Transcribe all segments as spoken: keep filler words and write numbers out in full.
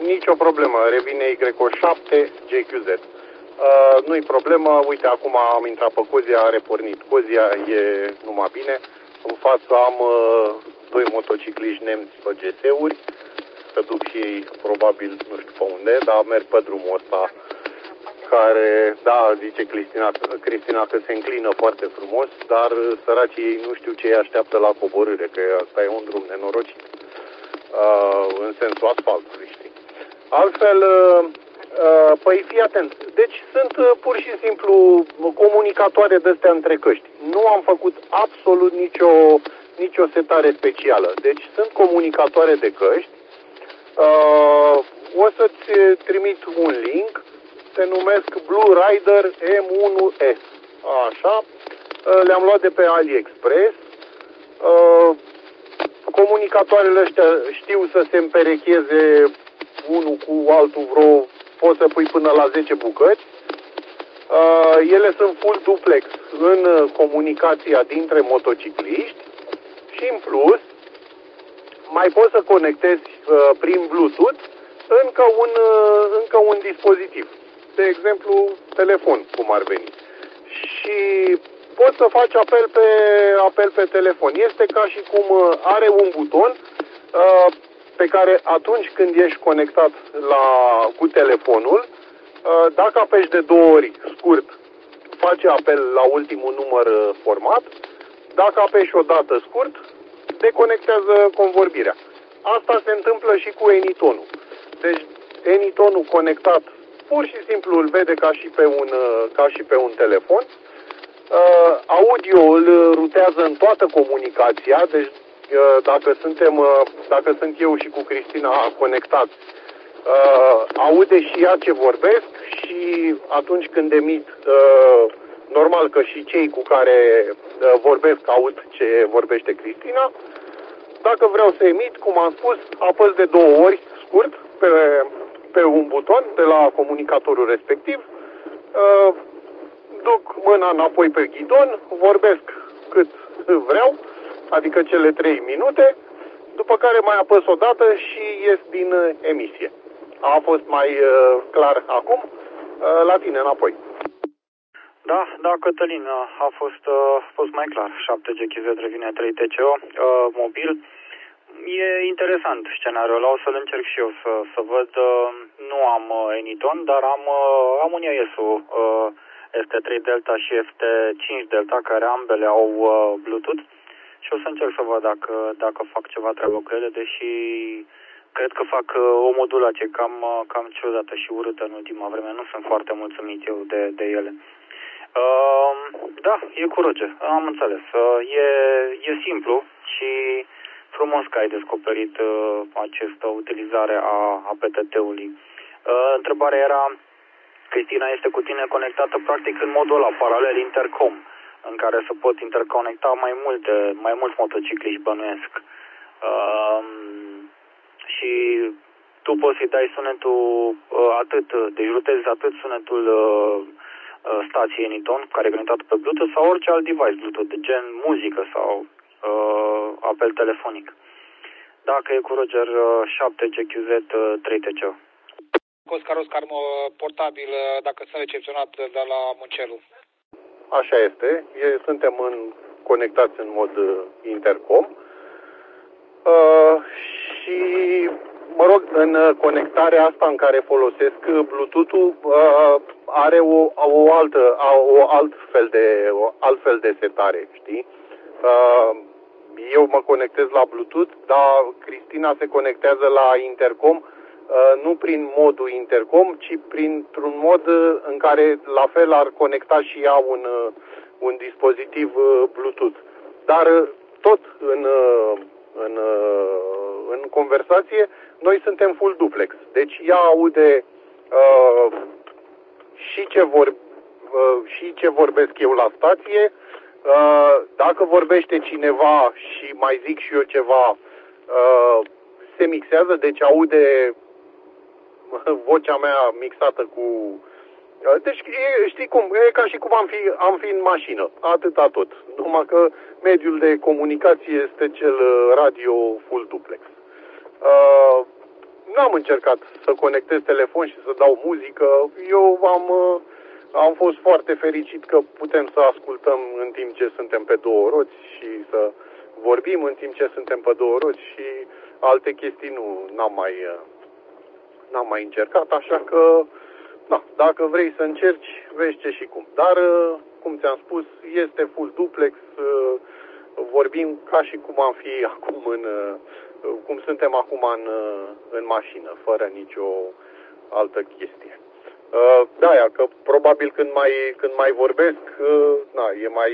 Nicio problemă, revine Y șapte G Q Z. Uh, nu-i problemă, uite, acum am intrat pe Cozia, a repornit Cozia, e numai bine. În față am uh, doi motocicliști nemți pe G S-uri, că duc și ei probabil nu știu pe unde, dar merg pe drumul ăsta care, da, zice Cristina, Cristina că se înclină foarte frumos, dar săracii ei nu știu ce îi așteaptă la coborâre, că asta e un drum nenorocit, uh, în sensul asfaltului, știi. Altfel, uh, uh, păi fii atent, deci sunt uh, pur și simplu comunicatoare de-astea între căști. Nu am făcut absolut nicio, nicio setare specială, deci sunt comunicatoare de căști. Uh, o să-ți trimit un link, se numesc Blue Rider M unu S. Așa, uh, le-am luat de pe AliExpress. Uh, comunicatoarele ăștia știu să se împerecheze unul cu altul vreo, poți să pui până la zece bucăți. Uh, ele sunt full duplex în comunicația dintre motocicliști și în plus mai poți să conectezi uh, prin Bluetooth încă un, uh, încă un dispozitiv. De exemplu, telefon, cum ar veni. Și poți să faci apel pe, apel pe telefon. Este ca și cum uh, are un buton uh, pe care atunci când ești conectat la, cu telefonul, uh, dacă apeși de două ori scurt, face apel la ultimul număr uh, format. Dacă apeși o dată scurt, deconectează convorbirea. Asta se întâmplă și cu Anytone-ul. Deci Anytone-ul conectat pur și simplu îl vede ca și pe un, ca și pe un telefon. Uh, audio îl rutează în toată comunicația, deci uh, dacă suntem, uh, dacă sunt eu și cu Cristina conectați, uh, aude și ea ce vorbesc și atunci când emit, uh, normal că și cei cu care uh, vorbesc aud ce vorbește Cristina. Dacă vreau să emit, cum am spus, apăs de două ori scurt pe, pe un buton de la comunicatorul respectiv, uh, duc mâna înapoi pe ghidon, vorbesc cât vreau, adică cele trei minute, după care mai apăs o dată și ies din emisie. A fost mai uh, clar acum, uh, la tine înapoi. Da, da, Cătălin, a fost, a fost mai clar. șapte G Q Z revine trei T C O, uh, mobil. E interesant scenariul ăla, o să-l încerc și eu să, să văd. Uh, nu am uh, Anytone, dar am, uh, am un I A S-ul uh, F T trei Delta și F T cinci Delta, care ambele au uh, Bluetooth. Și o să încerc să văd dacă, dacă fac ceva treabă cu ele, deși cred că fac uh, o modulație cam, uh, cam ciudată și urâtă în ultima vreme. Nu sunt foarte mulțumit eu de, de ele. Uh, da, e cu roge, am înțeles. Uh, e, e simplu și frumos că ai descoperit uh, această utilizare a, a P T T-ului. Uh, întrebarea era, Cristina este cu tine conectată practic în modul ăla, paralel intercom, în care se pot interconecta mai multe, mai mulți motocicliști, bănuiesc. Uh, și tu poți să-i dai sunetul uh, atât, deci rutezi atât sunetul uh, stației Anytone, care e conectat pe Bluetooth, sau orice alt device Bluetooth, de gen muzică sau uh, apel telefonic. Dacă e cu Roger, uh, șapte G Q Z uh, trei T C O. Oscar Oscar portabil, dacă sunt recepționat de la Muncelu. Așa este, e, suntem în, conectați în mod uh, intercom uh, și, mă rog, în conectarea asta în care folosesc Bluetooth-ul uh, are o, o altă, o altfel de, o altfel de setare, știi? Uh, eu mă conectez la Bluetooth, dar Cristina se conectează la intercom, uh, nu prin modul intercom, ci printr-un mod în care la fel ar conecta și ea un, un dispozitiv Bluetooth. Dar tot în, în, în conversație noi suntem full duplex. Deci ea aude uh, și, ce vor, uh, și ce vorbesc eu la stație. Uh, dacă vorbește cineva și mai zic și eu ceva, uh, se mixează, deci aude vocea mea mixată cu... Uh, deci e, știi cum, e ca și cum am fi, am fi în mașină, atâta tot. Numai că mediul de comunicație este cel radio full duplex. Uh, n-am încercat să conectez telefon și să dau muzică. Eu am, am fost foarte fericit că putem să ascultăm în timp ce suntem pe două roți și să vorbim în timp ce suntem pe două roți și alte chestii nu n-am mai, n-am mai încercat, așa că da, dacă vrei să încerci, vezi ce și cum. Dar, cum ți-am spus, este full duplex, vorbim ca și cum am fi acum în, cum suntem acum în, în mașină, fără nicio altă chestie. Da, că probabil când mai, când mai vorbesc, na, e mai,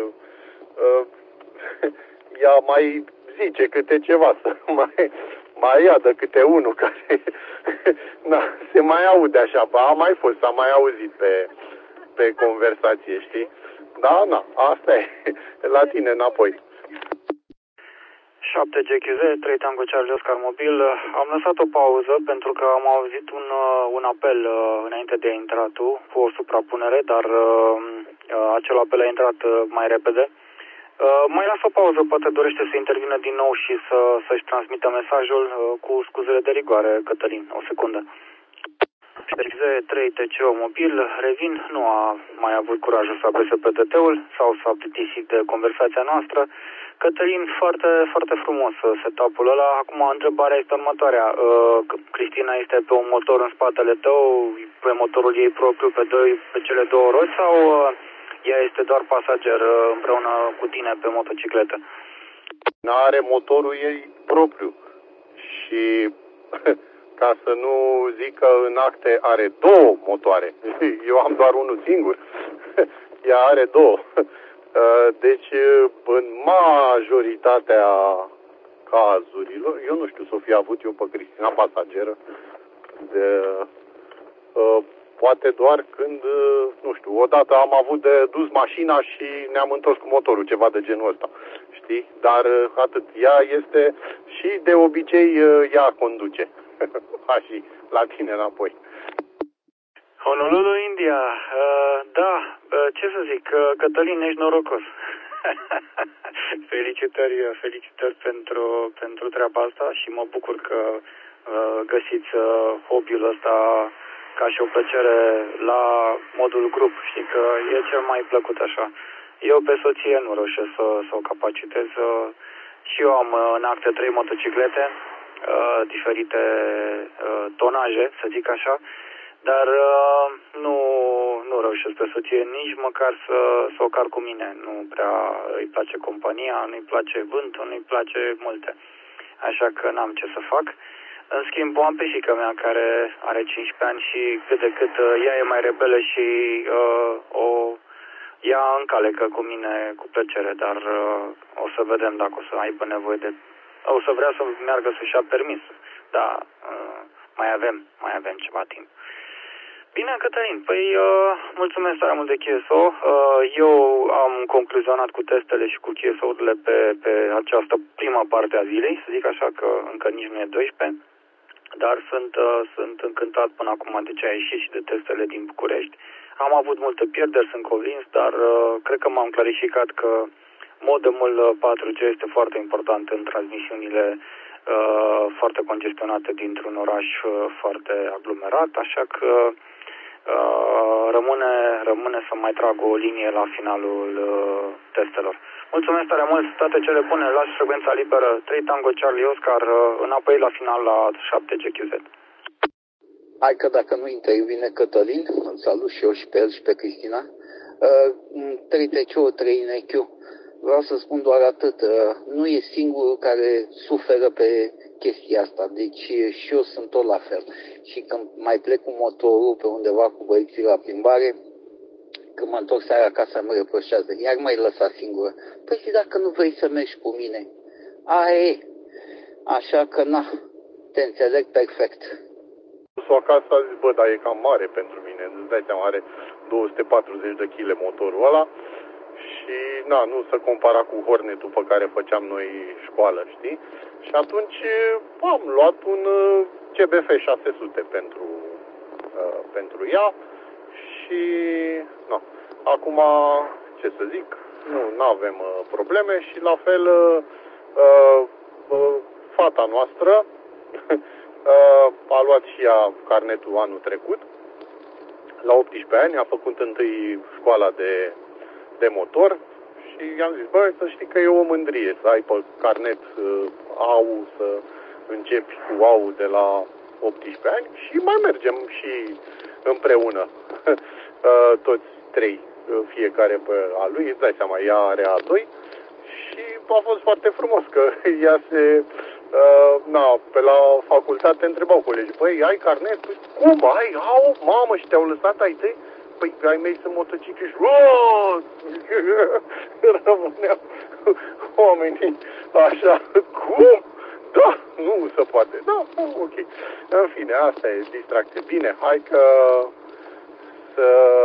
ea mai zice câte ceva, să mai, mai ia de câte unul care, na, se mai aude așa, a mai fost, s-a mai auzit pe, pe conversație, știi? Da, na, asta e, la tine înapoi. șapte G Q Z, trei Tango Charlie Oscar Mobil. Am lăsat o pauză pentru că am auzit un, un apel înainte de a intra tu, cu o suprapunere, dar acel apel a intrat mai repede. Mai las o pauză, poate dorește să intervină din nou și să, să-și transmită mesajul cu scuzele de rigoare, Cătălin. O secundă. trei T C O Mobil, revin, nu a mai avut curajul să apese pe T T-ul sau s-a plictisit de conversația noastră. Cătălin, foarte, foarte frumos setup-ul ăla. Acum, întrebarea este următoarea. Uh, Cristina este pe un motor în spatele tău, pe motorul ei propriu, pe, doi, pe cele două roți, sau uh, ea este doar pasager uh, împreună cu tine pe motocicletă? Are motorul ei propriu și ca să nu zic că în acte are două motoare. Eu am doar unul singur. Ea are două. Deci, în majoritatea cazurilor, eu nu știu să o fi avut eu pe Cristina pasageră, de, poate doar când, nu știu, odată am avut de dus mașina și ne-am întors cu motorul, ceva de genul ăsta, știi? Dar atât, ea este și de obicei ea conduce. Ha, și la tine înapoi. Honolulu, India. Uh, da, uh, ce să zic, uh, Cătălin, ești norocos. felicitări, felicitări pentru, pentru treaba asta și mă bucur că uh, găsiți uh, hobby-ul ăsta ca și o plăcere la modul grup. Știi că e cel mai plăcut așa. Eu pe soție nu reușesc să, să o capacitez. Uh, și eu am uh, în acte trei motociclete, uh, diferite uh, tonaje, să zic așa. Dar uh, nu, nu reușesc pe soție nici măcar să, să o car cu mine. Nu prea îi place compania, nu-i place vântul, nu-i place multe. Așa că n-am ce să fac. În schimb, am pe fiica mea care are cincisprezece ani și cât de cât uh, ea e mai rebelă și uh, o ea încalecă cu mine cu plăcere, dar uh, o să vedem dacă o să aibă nevoie de... O să vrea să meargă să-și ia permis. Da, uh, mai avem, mai avem ceva timp. Bine, Cătălin, păi uh, mulțumesc tare mult de K S O. Uh, eu am concluzionat cu testele și cu K S O-urile pe, pe această prima parte a zilei, să zic așa, că încă nici nu e doisprezece, dar sunt, uh, sunt încântat până acum de ce a ieșit și de testele din București. Am avut multe pierderi, sunt convins, dar uh, cred că m-am clarificat că modemul patru G este foarte important în transmisiunile uh, foarte congestionate dintr-un oraș uh, foarte aglomerat, așa că Uh, rămâne, rămâne să mai trag o linie la finalul uh, testelor. Mulțumesc tare mult, toate cele bune, lași frecvența liberă, trei Tango Charlie Oscar, uh, înapoi la final la șapte G Q Z. Hai că dacă nu intervine Cătălin, îl salut și eu și pe el și pe Cristina, uh, trei T C O, trei N Q. Vreau să spun doar atât, uh, nu e singurul care suferă pe chestia asta, deci și eu sunt tot la fel. Și când mai plec cu motorul pe undeva cu băieții la plimbare, când mă întorc seara acasă mă reproșează, iar mai lăsa singură. Păi și dacă nu vrei să mergi cu mine? Aia e. Așa că na, te înțeleg perfect. S-o acasă a zis, bă, dar e cam mare pentru mine, îți dai seama, are două sute patruzeci de kilograme motorul ăla. Și, na, nu se compara cu Hornetul pe care făceam noi școală, știi? Și atunci am luat un C B F șase sute pentru, uh, pentru ea și, na, acum, ce să zic, nu avem uh, probleme și la fel uh, uh, fata noastră A luat și ea carnetul anul trecut, la optsprezece ani, a făcut întâi școala de, de motor și i-am zis, bă, să știi că e o mândrie să ai pe carnet A U, să începi cu A U de la optsprezece ani și mai mergem și împreună, toți trei, fiecare pe a lui, îți dai seama, ea are A doi și a fost foarte frumos că ea se... Uh, na, pe la facultate întrebau colegii, păi, ai carnet? Păi, cum, ai? Au, mamă, și te-au lăsat ai tăi? Păi, ai mei sunt motocicliști. Rămâneau oamenii așa, cum? Da, nu se poate. Da, ok. În fine, asta e distracție. Bine, hai că să...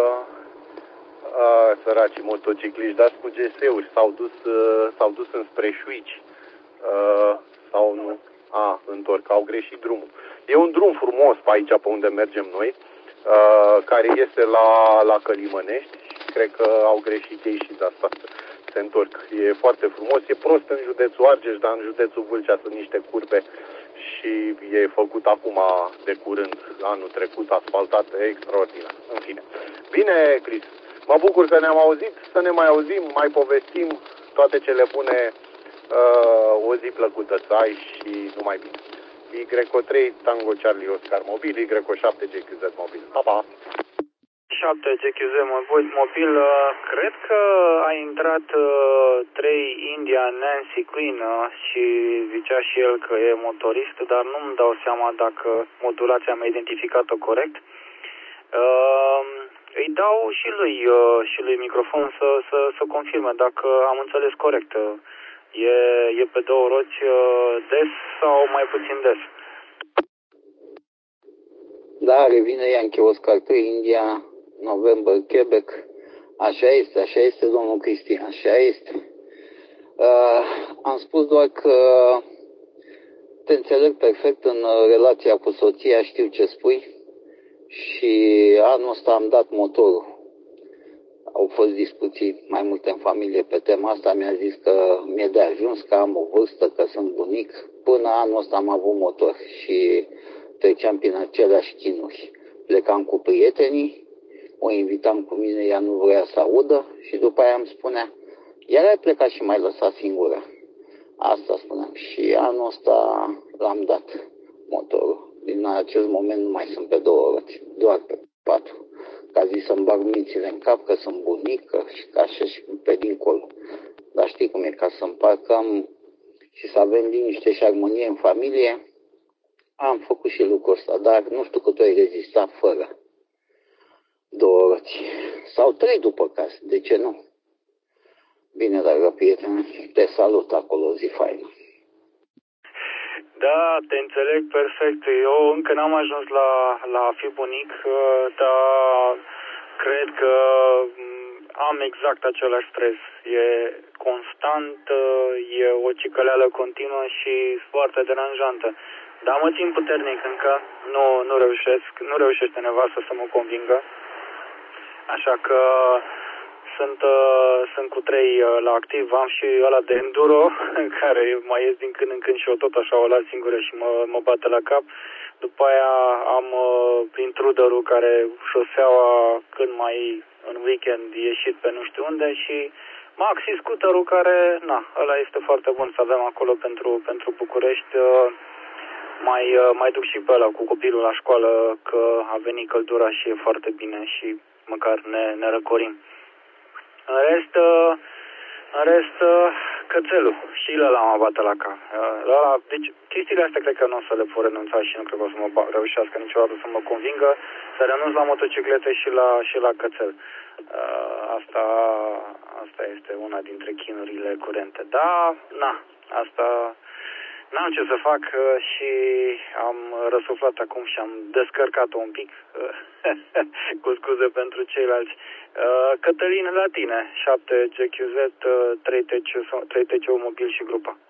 Uh, săracii motocicliști, dați cu G S-uri, s-au dus, uh, s-au dus înspre Șuici. Uh, sau nu? A, întorc, au greșit drumul. E un drum frumos pe aici, pe unde mergem noi, uh, care este la, la Călimănești și cred că au greșit ei și de asta se întorc. E foarte frumos, e prost în județul Argeș, dar în județul Vâlcea sunt niște curbe și e făcut acum de curând, anul trecut, asfaltat, extraordinar. În fine. Bine, Cris, mă bucur că ne-am auzit, să ne mai auzim, mai povestim toate cele bune. Uh, o zi plăcută să ai și numai bine. Y trei Tango Charlie Oscar mobil, Y șapte G Q Z mobil. Pa, pa! șapte G Q Z mobil, uh, cred că a intrat uh, trei India Nancy Queen uh, și zicea și el că e motorist, dar nu-mi dau seama dacă modulația mi-a identificat-o corect. Uh, îi dau și lui, uh, și lui microfon să, să, să confirme dacă am înțeles corect. Uh, E, e pe două roți des sau mai puțin des? Da, revine Yankee Oscar trei, India, November, Quebec. Așa este, așa este, domnul Cristian, așa este. Uh, am spus doar că te înțeleg perfect în relația cu soția, știu ce spui. Și anul ăsta am dat motorul. Au fost discuții mai multe în familie pe tema asta, mi-a zis că mi-e de ajuns, că am o vârstă, că sunt bunic. Până anul ăsta am avut motor și treceam prin aceleași chinuri. Plecam cu prietenii, o invitam cu mine, ea nu vrea să audă și după aia îmi spunea, iar ai plecat și m-ai lăsat singură. Asta spuneam și anul ăsta l-am dat motorul. Din acest moment nu mai sunt pe două roți, doar pe patru. Ca zis să-mi bag mințile în cap că sunt bunică și ca așa și pe dincolo. Dar știi cum e, ca să împarcăm și să avem liniște și armonie în familie, am făcut și lucrul ăsta, dar nu știu cât o ai rezistat fără două roți. Sau trei după caz, de ce nu? Bine, dragă prietene, te salut acolo, o zi faină. Da, te înțeleg perfect. Eu încă n-am ajuns la, la a fi bunic, dar cred că am exact același stres. E constant, e o cicăleală continuă și foarte deranjantă. Dar mă țin puternic încă, nu, nu reușesc, nu reușește nevastă să mă convingă. Așa că sunt, uh, sunt cu trei uh, la activ, am și ăla de enduro, care mai ies din când în când și eu tot așa o las singură și mă, mă bate la cap. După aia am uh, intruderul care șoseaua când mai în weekend ieșit pe nu știu unde și Maxi scooterul care, na, ăla este foarte bun să avem acolo pentru, pentru București. Uh, mai, uh, mai duc și pe ăla cu copilul la școală că a venit căldura și e foarte bine și măcar ne, ne răcorim. În rest, în rest, cățelul și ăla m-a bate la cap. Deci, chestiile astea cred că nu o să le pot renunța și nu cred că o să mă reușească niciodată să mă convingă să renunț la motociclete și la, și la cățel. Asta, asta este una dintre chinurile curente. Da, na, asta n-am ce să fac și am răsuflat acum și am descărcat-o un pic, cu scuze pentru ceilalți. Cătălin, la tine, șapte G Q Z, trei T C U mobil și grupa.